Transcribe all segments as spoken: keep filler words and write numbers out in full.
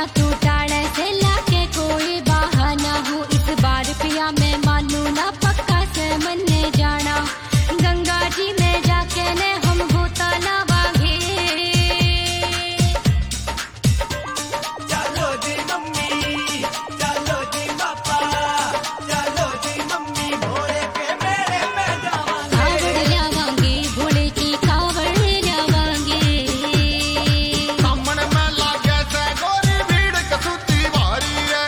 ना तू टाड़े से लाके कोई बहाना हो, इस बार पिया मैं मानू ना पक्का से मन्ने जाना। गंगा जी में जाके ने हम गोता लावांगे। चलो जी मम्मी, चलो जी पापा, चलो जी मम्मी, भोले के मेले में जावांगे। कावड़ लावांगे, भोले की कावड़ लावांगे। सामने में लागे से गोरी भीड़ कसुती भारी है,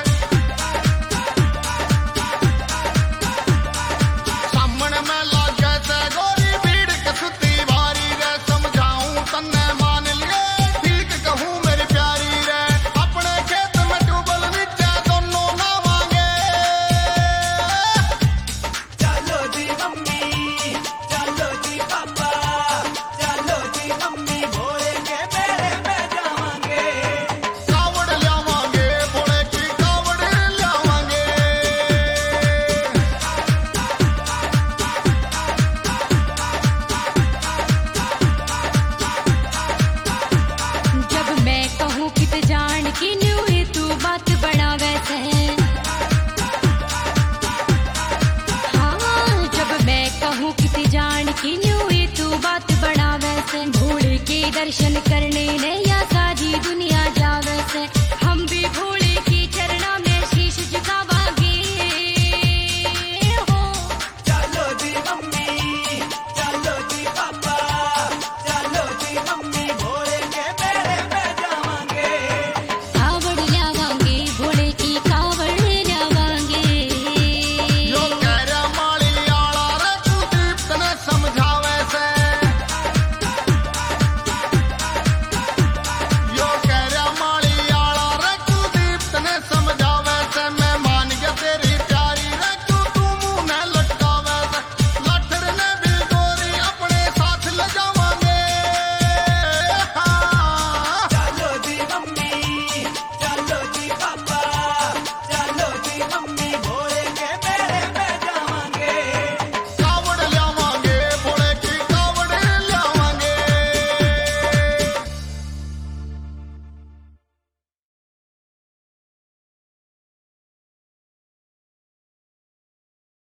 सामने में लागे से गोरी भीड़ कसुती भारी रे। समझाऊं तन्ने मान लिए, ठीक कहूं मेरी प्यारी रे। अपने खेत में डूबल नीचे दोनों नावांगे। चलो जी मम्मी, चलो जी पापा, चलो जी मम्मी, भोले के मेले में जावांगे। कावड़ ल्यावांगे, भोले की कावड़ ल्यावांगे। जब मैं कहूँ कित जान की न्यूही तू बात बढ़ावे से। हाँ, जब मैं कहूँ कित जान की न्यूही तू बात बढ़ावे से। भोले के दर्शन करने ने